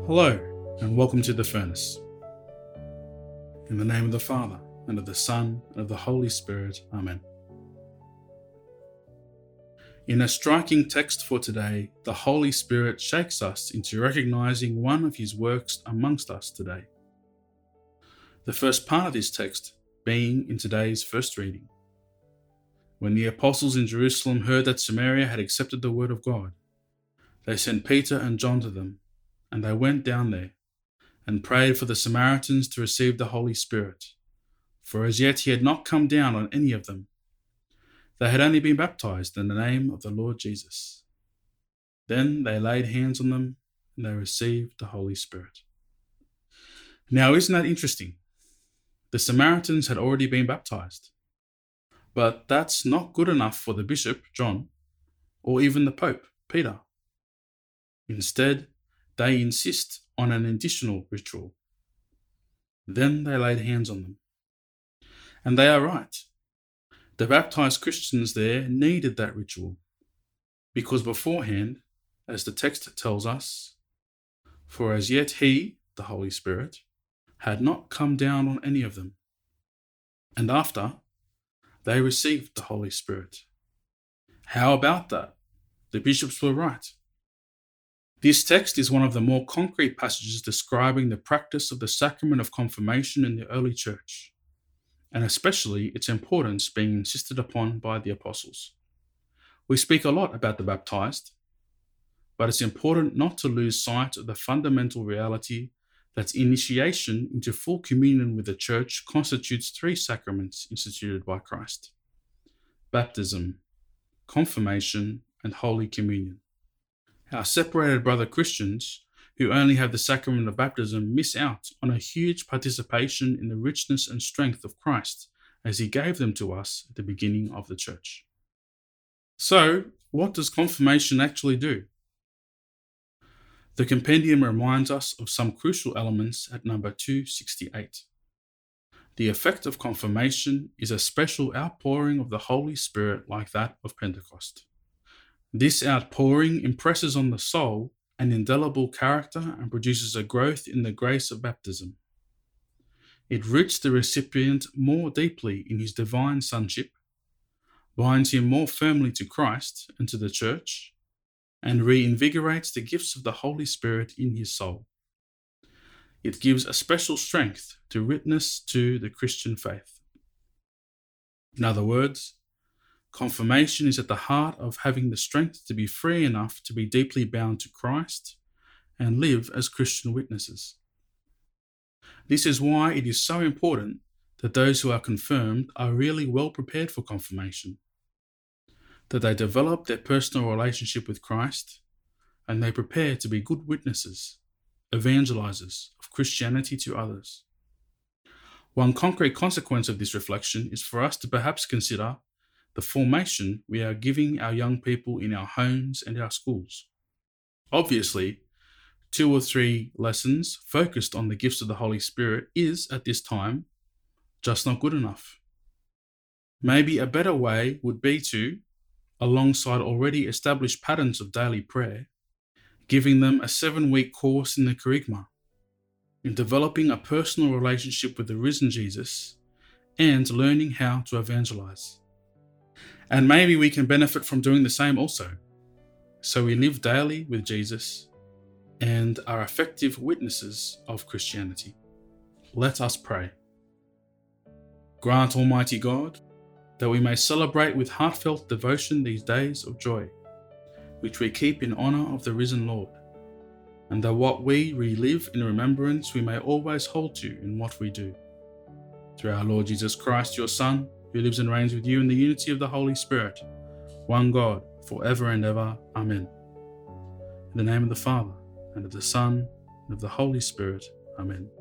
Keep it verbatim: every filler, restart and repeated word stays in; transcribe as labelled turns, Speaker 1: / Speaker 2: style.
Speaker 1: Hello, and welcome to The Furnace. In the name of the Father, and of the Son, and of the Holy Spirit. Amen. In a striking text for today, the Holy Spirit shakes us into recognizing one of his works amongst us today. The first part of this text being in today's first reading. When the apostles in Jerusalem heard that Samaria had accepted the word of God, they sent Peter and John to them, and they went down there and prayed for the Samaritans to receive the Holy Spirit, for as yet he had not come down on any of them. They had only been baptized in the name of the Lord Jesus. Then they laid hands on them, and they received the Holy Spirit. Now, isn't that interesting? The Samaritans had already been baptized. But that's not good enough for the bishop, John, or even the Pope, Peter. Instead, they insist on an additional ritual. Then they laid hands on them. And they are right. The baptized Christians there needed that ritual, because beforehand, as the text tells us, for as yet he, the Holy Spirit, had not come down on any of them. And after, they received the Holy Spirit. How about that? The bishops were right. This text is one of the more concrete passages describing the practice of the sacrament of confirmation in the early church, and especially its importance being insisted upon by the apostles. We speak a lot about the baptized, but it's important not to lose sight of the fundamental reality that initiation into full communion with the church constitutes three sacraments instituted by Christ: baptism, confirmation, and Holy Communion. Our separated brother Christians, who only have the sacrament of baptism, miss out on a huge participation in the richness and strength of Christ as he gave them to us at the beginning of the church. So, what does confirmation actually do? The compendium reminds us of some crucial elements at number two sixty-eight. The effect of confirmation is a special outpouring of the Holy Spirit like that of Pentecost. This outpouring impresses on the soul an indelible character and produces a growth in the grace of baptism. It roots the recipient more deeply in his divine sonship, binds him more firmly to Christ and to the church, and reinvigorates the gifts of the Holy Spirit in his soul. It gives a special strength to witness to the Christian faith. In other words, confirmation is at the heart of having the strength to be free enough to be deeply bound to Christ and live as Christian witnesses. This is why it is so important that those who are confirmed are really well prepared for confirmation, that they develop their personal relationship with Christ, and they prepare to be good witnesses, evangelizers of Christianity to others. One concrete consequence of this reflection is for us to perhaps consider the formation we are giving our young people in our homes and our schools. Obviously, two or three lessons focused on the gifts of the Holy Spirit is, at this time, just not good enough. Maybe a better way would be to, alongside already established patterns of daily prayer, giving them a seven-week course in the Kerygma, in developing a personal relationship with the risen Jesus, and learning how to evangelize. And maybe we can benefit from doing the same also, so we live daily with Jesus and are effective witnesses of Christianity. Let us pray. Grant, Almighty God, that we may celebrate with heartfelt devotion these days of joy, which we keep in honour of the risen Lord, and that what we relive in remembrance we may always hold to in what we do. Through our Lord Jesus Christ, your Son, who lives and reigns with you in the unity of the Holy Spirit, one God, forever and ever. Amen. In the name of the Father, and of the Son, and of the Holy Spirit. Amen.